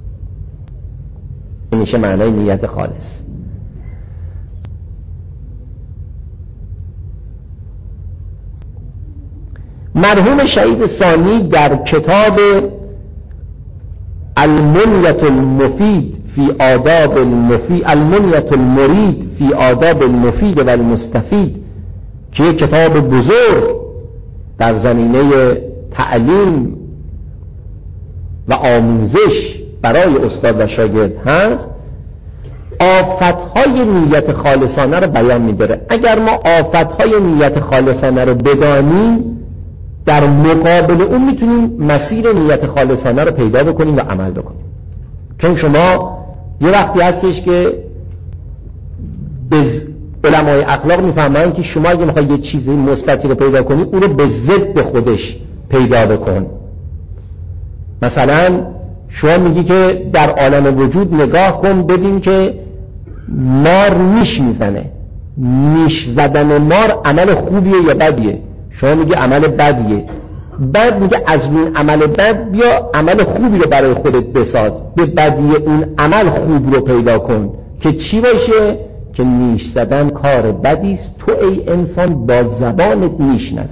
این میشه معنای نیت خالص. مرحوم شهید ثانی در کتاب المنیة المفید فی آداب المفید، المنیة المرید فی آداب المفید و المستفید، که یک کتاب بزرگ در زمینه تعلیم و آموزش برای استاد و شاگرد هست، آفتهای نیت خالصانه رو بیان می‌داره. اگر ما آفتهای نیت خالصانه رو بدانیم، در مقابل اون میتونیم مسیر نیت خالصانه رو پیدا بکنیم و عمل بکنیم. چون شما یه وقتی هستش که به علمای اخلاق میفهمن که شما اگه میخوای یه چیزی مثبتی رو پیدا کنی، اون رو به ضد خودش پیدا بکن. مثلا شما میگی که در عالم وجود نگاه کن ببین که مار نیش میزنه، نیش زدن مار عمل خوبیه یا بدیه؟ شما میگی عمل بدیه. بعد میگه از این عمل بد بیا عمل خوبی رو برای خودت بساز، به بدی اون عمل خوب رو پیدا کن که چی باشه؟ که نیش زدن کار بدیست، تو ای انسان با زبانت نیش نزن.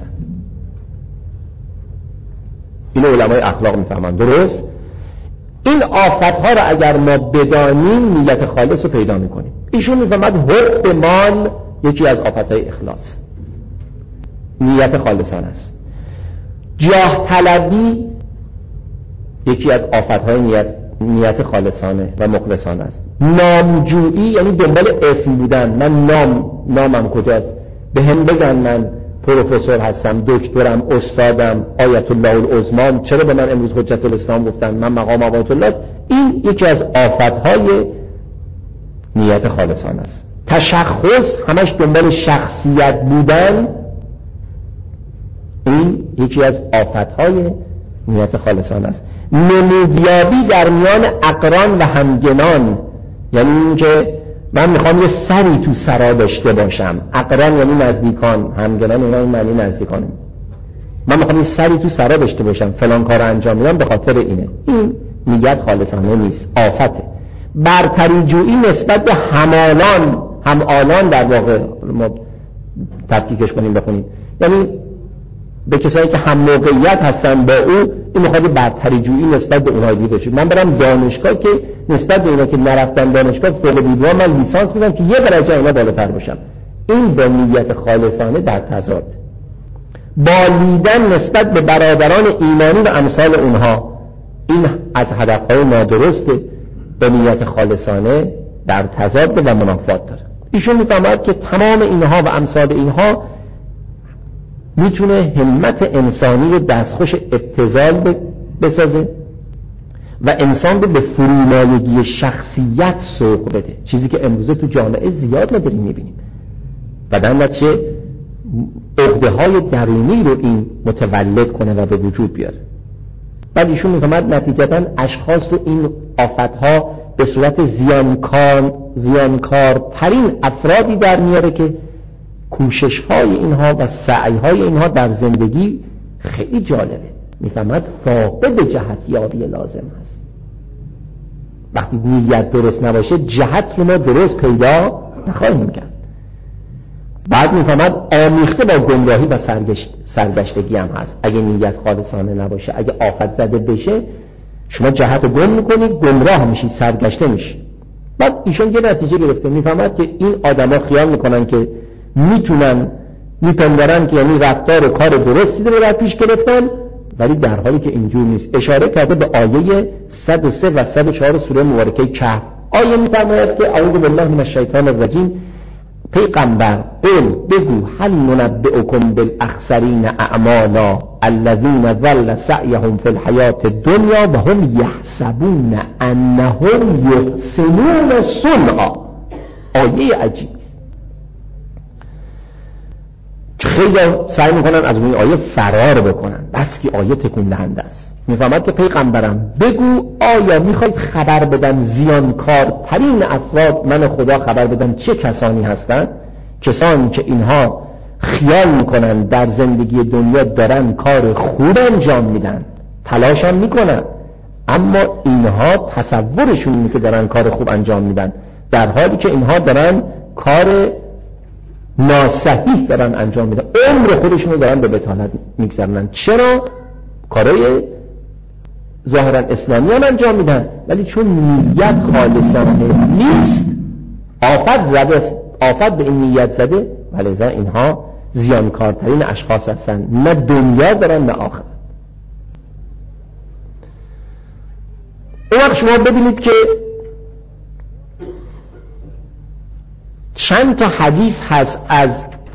اینو علمای اخلاق میفهمن، درست؟ این آفتها رو اگر ما بدانیم نیت خالص رو پیدا میکنیم. ایشون میفهمد حب مال یکی از آفتهای اخلاص، نیت خالصانه است. جاه طلبی یکی از آفتهای نیت خالصانه و مخلصانه است. نامجویی یعنی دنبال اسم بودن، من نامم کجاست، به هم بگن من پروفسور هستم، دکترم، استادم، آیت الله العظمام، چرا به من امروز حجت الاسلام گفتن، من مقام آیت الله است. این یکی از آفتهای نیت خالصانه است. تشخص همش دنبال شخصیت بودن، این یکی از آفتهای نیت خالصانه است. نمودیابی در میان اقران و همگنان، یعنی اینکه من میخوام یه سری تو سرا داشته باشم. اقران یعنی نزدیکان، همگنان اینا این معنی نزدیکانه. من میخوام یه سری تو سرا داشته باشم، فلان کار انجام میدم به خاطر اینه. این نیت خالصانه نیست، آفته. برتری جویی نسبت به همالان در واقع ما تفکیکش کنیم بخونیم، یعنی به کسایی که هم موقعیت هستن با او، این میخواد برتری جویی نسبت به اونها دیده شد. من برم دانشگاه که نسبت به اینا که نرفتن دانشگاه فوق دیپلم من لیسانس میدم که یه درجه اینا بالاتر باشم. این با نیت خالصانه در تضاد. بالیدن نسبت به برادران ایمانی و امثال اونها، این از هدفهای نادرسته، به نیت خالصانه در تضاد و منافات داره. ایشون میفهمد که تمام اینها و امثال اینها میتونه همت انسانی رو دستخوش ابتذال بسازه و انسان رو به فرومایگی شخصیت سوق بده، چیزی که امروزه تو جامعه زیاد ما داریم میبینیم و در نتیجه عقده‌های درونی رو این متولد کنه و به وجود بیاره. بعد ایشون میفهمد نتیجتاً اشخاص رو این آفت‌ها به صورت زیانکارترین افرادی در میاره که کوشش‌های اینها و سعی‌های اینها در زندگی خیلی جالبه. میفهمد فاقد جهتیابی لازم هست. وقتی نیت درست نباشه جهت رو ما درست پیدا نخواهیم کرد. بعد میفهمد آمیخته با گمراهی و سرگشتگی هم هست. اگه نیت خالصانه نباشه، اگه آفت زده بشه، شما جهت رو گم میکنید، گمراه میشید، سرگشته میشید. بعد ایشون یه نتیجه گرفته، میفهمد که این آدما خیال میکنن که میپندارن که یعنی رفتار و کار درستی رو در پیش گرفتن، ولی در حالی که اینجور نیست. اشاره کرده به آیه 103 و 104 سوره مبارکه کهف. آیه میفرماید که اعوذ بالله من الشیطان الرجیم پیغمبر قل بگو هل ننبئکم بالاخسرین اعمالا الذین ضل سعیهم فی الحیات الدنیا و هم یحسبون انهم یحسنون صنعا. آیه عجیب که خیلی سعی میکنن از اون آیه فرار بکنن، بس که آیه تکون دهنده است. میفهمد که پیغمبرم بگو آیا میخواید خبر بدم زیانکارترین افراد من خدا خبر بدم چه کسانی هستند؟ کسانی که اینها خیال میکنن در زندگی دنیا دارن کار خوب انجام میدن، تلاش هم میکنن، اما اینها تصورشون اینه که دارن کار خوب انجام میدن، در حالی که اینها دارن کار ناصحیح دارن انجام میدن، عمر خودشون رو دارن به بطالت میگذرونن. چرا؟ کارای ظاهرا اسلامی هم انجام میدن، ولی چون نیت خالصانه نیست آفت به این نیت زده، ولی اینها زیانکارترین اشخاص هستن، نه دنیا دارن نه آخرت. اون وقت شما ببینید که چند تا حدیث هست از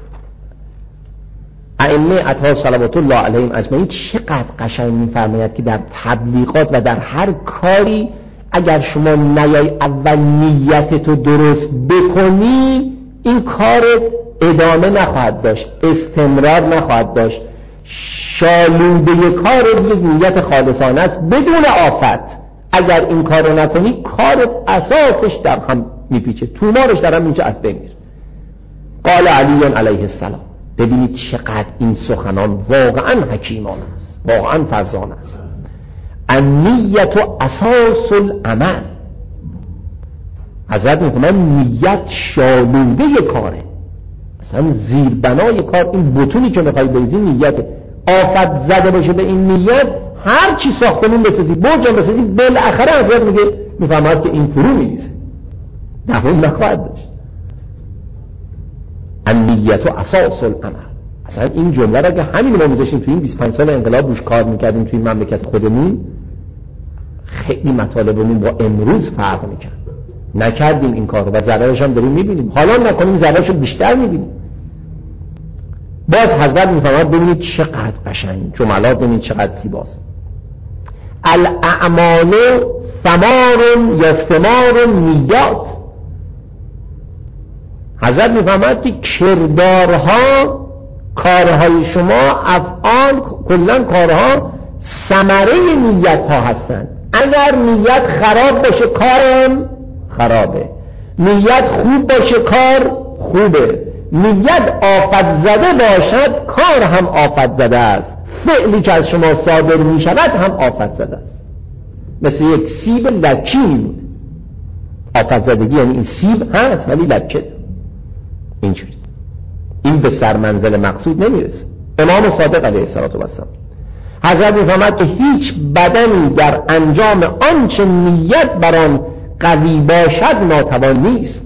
ائمه اطهار صلوات الله علیهم اجمعین چقدر قشنگ می‌فرماید که در تبلیغات و در هر کاری اگر شما نیای اول نیتتو درست بکنی، این کار ادامه نخواهد داشت، استمرار نخواهد داشت، شالوده کار یک نیت خالصانه است بدون آفت. اگر این کارو نکنی کارت اساسش در هم میپیچه، تومارش در هم میشه از بین میره. قال علی علیه السلام. ببینید چقدر این سخنان واقعا حکیمانه است، واقعا فرزانه است. النیت اساس العمل. حضرت میگن نیت شالوده کاره، اصلا زیربنای کار. این بتونی که میخوای بریزی نیت، آفت زده باشه به این نیت، هر چی ساختمون بسازی، برج بسازی، بالاخره حضرت میگه میفهمد که این فرو میریزه، دوام نخواهد داشت. النیت اساس العمل. اصلا این جمله را که همین ما میذاشیم توی این 25 سال انقلاب روش کار میکردیم توی این مملکت خودمون، خیلی مطالبمون با امروز فرق میکرد. نکردیم این کار و ضررش هم داریم میبینیم، حالا نکنیم ضررش رو بیشتر میبینیم. باز حضرت میفهمد ببینید چقدر قشنگ جملات، ببینید چقدر زیباست. الاعمال ثمار یا ثمار نیات. حضرت میفهمد که کردارها، کارهای شما، افعال، کلا کارها ثمره نیت ها هستند. اگر نیت خراب باشه کارم خرابه، نیت خوب باشه کار خوبه، نیت آفت زده باشد کار هم آفت زده است، فعلی که از شما صادر می شود هم آفت زده است. مثل یک سیب لکی. آفت زدگی یعنی این سیب هست ولی لکه، اینجوری این به سرمنزل مقصود نمیرسه. امام صادق علیه السلام حضرت میفهمد که هیچ بدنی در انجام آنچه نیت بر آن قوی باشد ناتوان نیست.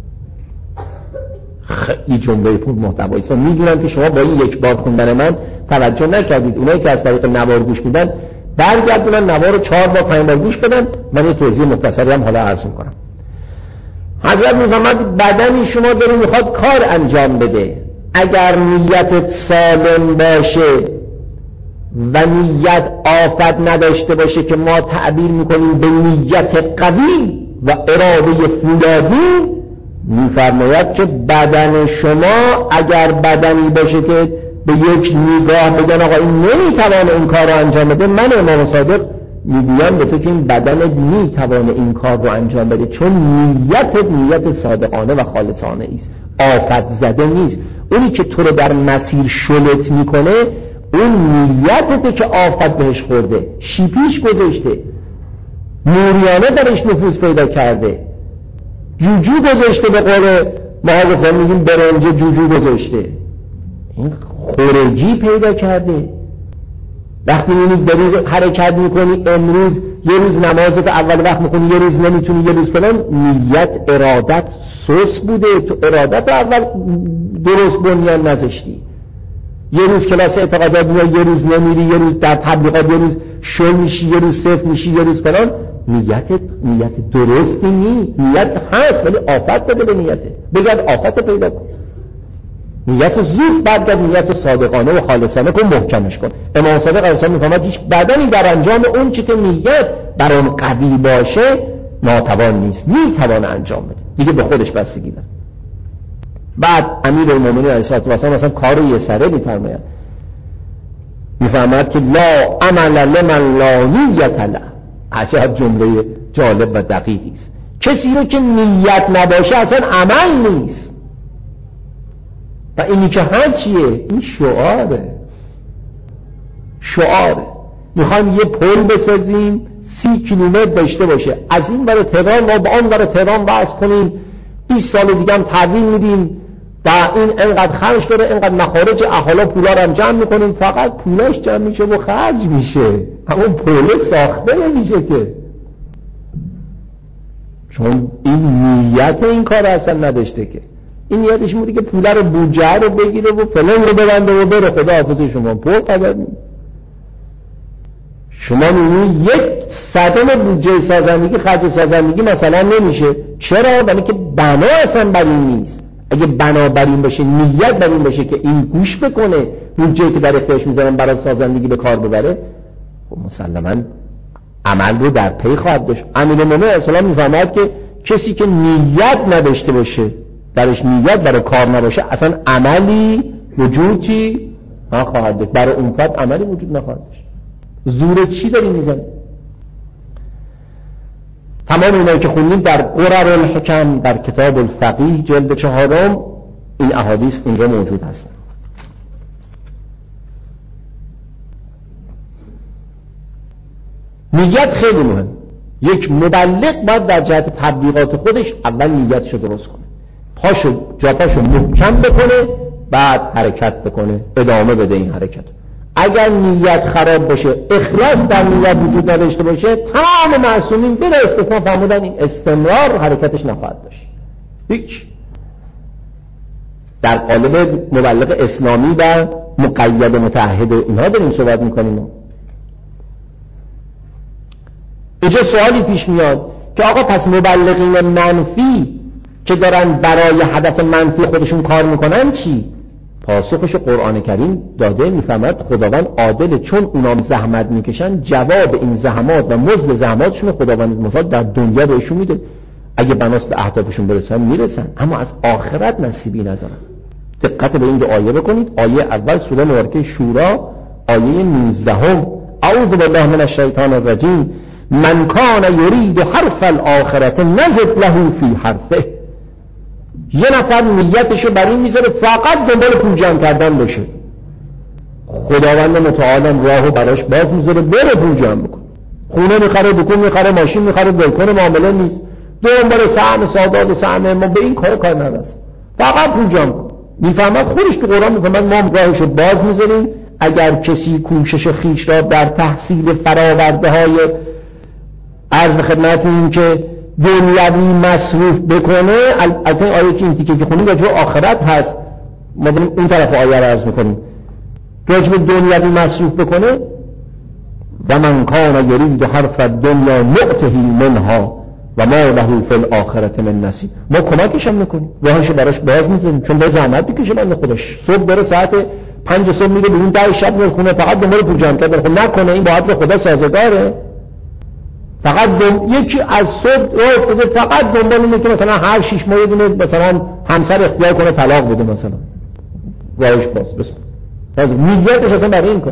خیلی جمله پول محتوایی است. میدونم که شما با این یک بار خوندن من توجه نکردید. اونایی که از طریق نوار گوش میدن برگردونن نوار رو 4 بار 5 بار گوش بدن. من یه توضیح مختصری هم حالا عرض میکنم. حضرت میفهمد بدنی شما داره میخواد کار انجام بده، اگر نیتت سالم باشه و نیت آفت نداشته باشه که ما تعبیر میکنیم به نیت قوی و اراده فولادی، میفرماید که بدن شما اگر بدنی باشه که به یک نگاه بگن آقا این نمیتوانه این کار رو انجام بده، من امام صادق میگویم به تو که این بدن میتوانه این کار رو انجام بده، چون نیت صادقانه و خالصانه است، آفت زده نیست. اونی که تو رو در مسیر شلت میکنه اون نیتته که آفت بهش خورده، شیپیش گذاشته، موریانه درش نفوذ پیدا کرده، جوجو گذاشته، به قول ما گفتن میگیم برنج جوجو گذاشته، این خورجی پیدا کرده. وقتی میبینید داری حرکت میکنی، امروز یه روز نمازت اول وقت میکنی، یه روز نمیتونی، یه روز فلان، نیت ارادت سوس بوده، تو ارادت اول درست بنیان نذاشتی. یه روز کلاس اعتقادات میای، یه روز نمیری، یه روز در تبلیغات، یه روز شل میشی، یه روز صفر میشی، یه روز فلان. نیت درستی نیست. نیت هست ولی آفت بده به نیته، بگرد آفت پیدا کن. نیت زود بعد نیت صادقانه و خالصانه کن، محکمش کن. امام صادق علیه السلام میفهمد هیچ بدنی در انجام اون چی که نیت بر اون قوی باشه ناتوان نیست، میتوان انجام بده، دیگه به خودش بستگی داره. بعد امیرالمومنین علیه السلام مثلا کارو یه سره میفرماید که لا عمل لمن لا نیت له. عجب جمله جالب و دقیقی است. کسی رو که نیت نباشه اصلا عمل نیست. و اینی که هر چیه؟ این شعاره. میخوایم یه پل بسازیم 30 کیلومتر داشته باشه، از این برای تهران و با آن برای تهران بحث کنیم، 20 سال دیگه هم تحویل میدیم و این انقدر خرج داره، انقدر مخارج احالا پولا رو هم جمع میکنیم، فقط پولاش جمع میشه و خرج میشه، اما پول ساخته نمیشه که، چون این نیت این کار اصلا نداشته که. این نیتش بوده که پولا رو بودجه رو بگیره و فلان رو ببنده و بره، خدا حافظ شما پول قدر نید. شما میبینید 1/100 بودجه سازندگی خرج سازندگی مثلا نمیشه. چرا؟ برای که بنا اصلا بر این نیست. اگه بنا بر این باشه، نیت بر این باشه که این گوش بکنه بودجه‌ای که در اختیارش میذارن برای سازندگی به کار ببره، خب مسلماً عمل رو در پی خواهد داشت. امیرالمومنین علیه السلام میفرماید که کسی که نیت نداشته باشه، درش نیت برای کار نباشه، اصلا عملی وجودی نخواهد داشت. برای اون فرد عملی وجود نخواهد داشت. زور چی داریم میزنیم؟ تمام اینایی که خوندیم در قرر الحکم در کتاب الفقیه جلد 4 این احادیث اینجا موجود هستند. نیت خیلی مهم. یک مبلغ باید در جهت تبلیغات خودش اول نیتشو درست کنه، پاشو محکم بکنه، بعد حرکت بکنه، ادامه بده این حرکت. اگر نیت خراب باشه، اخلاص در نیت وجود نداشته باشه، تمام معصومین بلا استثناء فرمودن این استمرار حرکتش نخواهد داشت. هیچ. در قالب مبلغ اسلامی و مقید و متعهد اینها داریم صحبت میکنیم. اینجا سوالی پیش میاد که آقا پس مبلغین منفی که دارن برای هدف منفی خودشون کار میکنن چی؟ پاسخش قرآن کریم داده، میفهمد خداوند عادله، چون اونا زحمت میکشن جواب این زحمات و مزد زحماتشون خداوند متعال در دنیا بهشون میده. اگه بناس به اهدافشون برسن میرسن، اما از آخرت نصیبی ندارن. دقت به این دو آیه بکنید. آیه اول سوره مبارکه شورا آیه 19 اعوذ بالله من الشیطان الرجیم من کان یرید حرف الاخرة نزد له فی حرفه. یه نفر نیتشو بر این میذاره فقط دنبال پول جمع کردن باشه، خداوند متعال راهو براش باز میذاره بره پول جمع بکن. خونه میخره، دکون میخره، ماشین میخره، دلکن معامله نیست، دنبال سهم سادات سهم ما به این کار نداره، فقط پول جمع کن. میفهمد خودش تو قرآن میفهمد ما راهشو باز میذاریم. اگر کسی کوشش خیش را در تحصیل فراورده های عرض به خدمتتون که دنیوی مصروف بکنه، البته آیه که این تیکه که خونیم راجع به آخرت هست، ما داریم اون طرف آیه رو عرض میکنیم، راجع به دنیوی مصروف بکنه و من کان یرید حرف الدنیا نؤته منها و ما له فی الاخرة من نصیب. ما کمکش هم میکنیم، راهش براش باز میذاریم، چون به زحمت میکشه بنده خودش. صبح بره ساعت 5 صبح میره بیرون، 10 شب میره خونه، فقط دنبال پول جمع کردن. خب نکنه این با حضرت خدا سازگاره؟ فقط یکی از صبح افتاده فقط دنبال اینه که مثلا هر 6 ماه دونه مثلا همسر اختیار کنه طلاق بده، مثلا راهش باز بسم نیتش اصلا برای این کنه.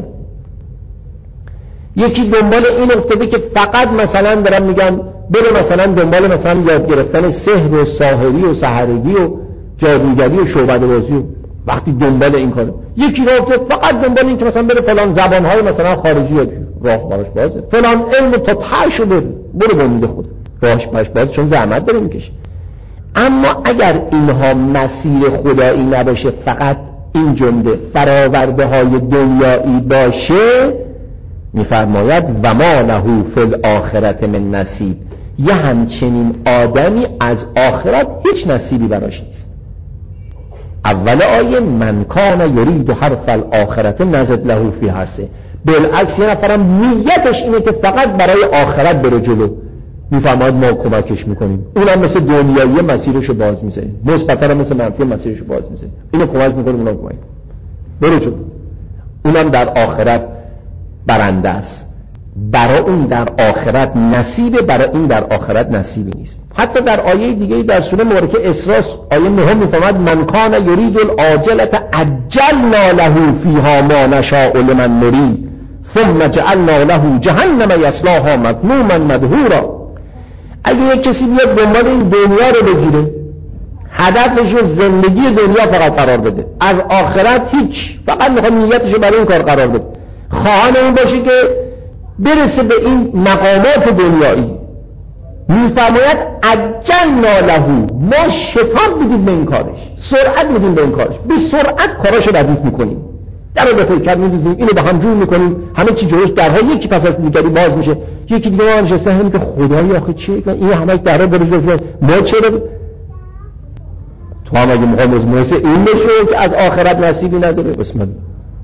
یکی دنبال این افتاده که فقط مثلا دارم میگم بره مثلا دنبال مثلا یاد گرفتن سحر و ساحری و سحرگی و جادوگری و شعبده بازی و وقتی دنبال این کاره. یکی راه افتاد فقط دنبال این که مثلا بره فلان زبانهای مثلا خارجی یاد بگیره، راه براش بازه. فلان علم تا پاشو برو بنده خود راهش براش بازه، چون زحمت داره میکشه. اما اگر اینها مسیر خدایی نباشه، فقط این جمله فراورده های دنیایی باشه، میفرماید و ما له فی الاخرة من نصیب. یه همچنین آدمی از آخرت هیچ نصیبی براش نیست. اول آیه من کان یرید حرف الاخرة نزد له فی حرثه. بالعکس یه نفرم نیتش اینه که فقط برای آخرت بره جلو، میفرماید ما کمکش میکنیم، اونم مثل دنیایی مسیرشو باز میزنه، مثبتا هم مثل منفی مسیرشو باز میزنه، اینو کمک میکنیم اونم کمک برو جو. اونم در آخرت برنده است، برای اون در آخرت نصیبه، برای این در آخرت نصیبی نیست. حتی در آیه دیگه در سوره مبارکه اسراء آیه 9 میفرماد من کان یرید العاجلة عجلنا له فیها ما نشاء لمن نرید ثم جعلنا له جهنم یصلاها مذموما مدحورا. اگه یک کسی بیاد دنبال این دنیا رو بگیره، هدفش رو زندگی دنیا فقط قرار بده، از آخرت هیچ، فقط میخواد نیتش رو برای این کار قرار بده، خواهان این باشه که برسه به این مقامات دنیایی، میفرماید عجلنا له، ما شتاب میدیم به این کارش، سرعت میدیم به این کارش، به سرعت کاراشو ردیف میکنیم، در رو به فکر می‌ریزیم، اینو به هم جور میکنیم، همه چی جلوش درها یکی پس از دیگری باز میشه، یکی دیگه ما نشسته همین که خدایی آخه چیه این همه درها بره جلوش، ما چرا تو هم اگه مقام موسی این بشه که از آخرت نصیبی نداره بسم الله.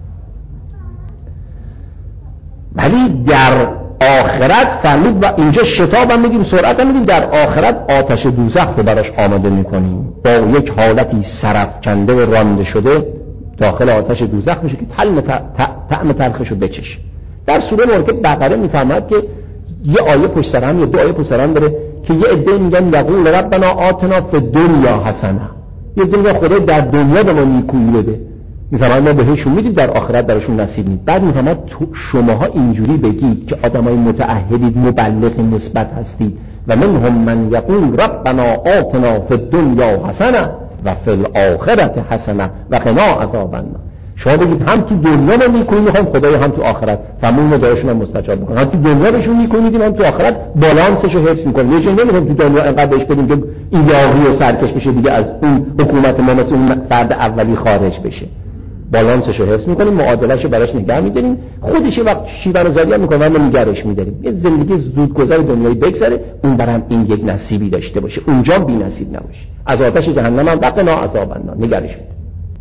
ولی در آخرت فرمود و اینجا شتاب هم میدیم، سرعت هم میدیم، در آخرت آتش دوزخ رو براش آماده میکنیم، با یک حالتی سرفکنده و رانده شده داخل آتش دوزخ میشه که طعم تلخش رو بچشه. در سوره مبارکه بقره میفرماد که یه آیه پشت سر هم یا دو آیه پشت سر هم داره که یه عده میگن یقول ربنا آتنا فی الدنیا حسنه، یه عده میگن خدا در دنیا به ما نیکویی بده، میفرماد ما بهشون میدیم در آخرت درشون نصیب نیست. بعد میفرماد شماها اینجوری بگید که آدمای متعهدید، مبلغ مثبت هستید و منهم من یقول ربنا آتنا فی الدنیا حسنه و فی الاخرة حسنه و قنا عذاب النار. شما بگید هم تو دنیا ما نیکویی میخوام خدای هم تو آخرت، فرمون دعاشون هم مستجاب میکنه، هم تو دنیا بهشون نیکویی میدیم هم تو آخرت بالانسش رو حفظ میکنه. یه چیزی نمیخوام تو دنیا انقدر بهش بدیم که این یاغی و سرکش بشه دیگه از اون حکومت ما مثل اون فرد اولی خارج بشه، بالانسش رو حفظ میکنیم، معادله‌شو براش نگه می‌داریم، خودش وقت شیون زادی هم میکنه ما نگرش می‌داریم، یه زندگی زودگذر دنیایی بگذره، اون برام این یک نصیبی داشته باشه، اونجا بی نصیب نباشه، از آتش جهنم هم قنا عذاب النار نگرش می‌داره.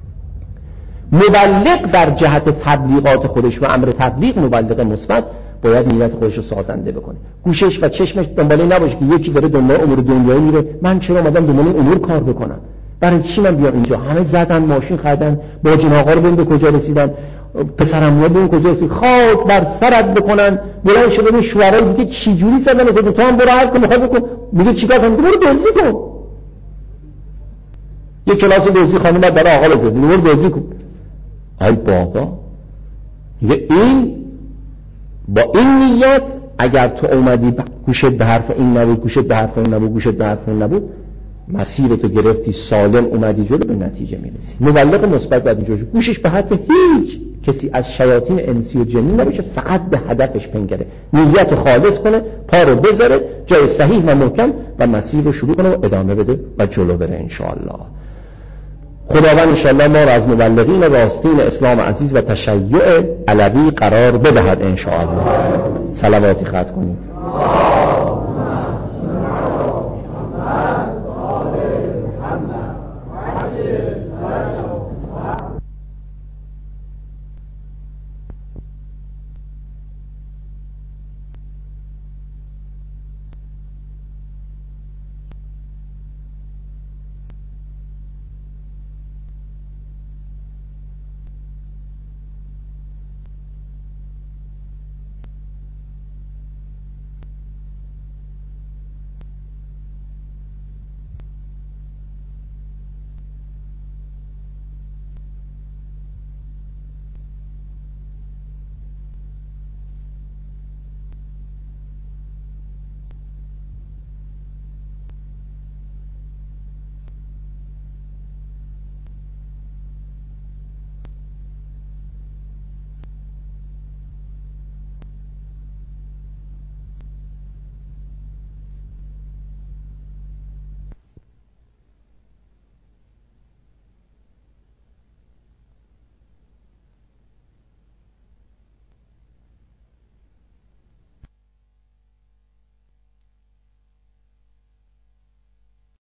مبلغ در جهت تبلیغات خودش و امر تبلیغ مبلغ مثبت باید نیت خودش رو سازنده بکنه، گوشش و چشمش دنبال این نباشه که یکی داره دنبال امور دنیایی میره، من چرا اومدم دنبال امور کار بکنم، برای چی من بیام اینجا، همه زدن ماشین خریدن، باجین آقا رو ببین به کجا رسیدن، پسرم رو ببین کجا رسید، خاک بر سرت بکنن، بلند شده این شوهرای دیگه چی جوری زدن، تو هم برو هر کاری میخوای بکن، میگه چیکار کنم، برو دزدی کن، یه کلاس دزدی خانم بعد برای آقا بزنه، برو دزدی کن. ای بابا میگه این با این نیت اگر تو اومدی گوشت به حرف این نبود، گوشت به حرف اون نبود، گوشت به حرف اون نبود، مسیرتو گرفتی سالم اومدی جلو به نتیجه میرسی. مبلغ مثبت بعد اینجوری گوشش به حرف هیچ کسی از شیاطین انسی و جنی نباشه، فقط به هدفش بنگره، نیت خالص کنه، پا رو بذاره جای صحیح و محکم و مسیر رو شروع کنه و ادامه بده و جلو بره انشاءالله. خداوند انشاءالله ما را از مبلغین راستین اسلام عزیز و تشیع علوی قرار بدهد انشاءالله. صلواتی ختم کنید.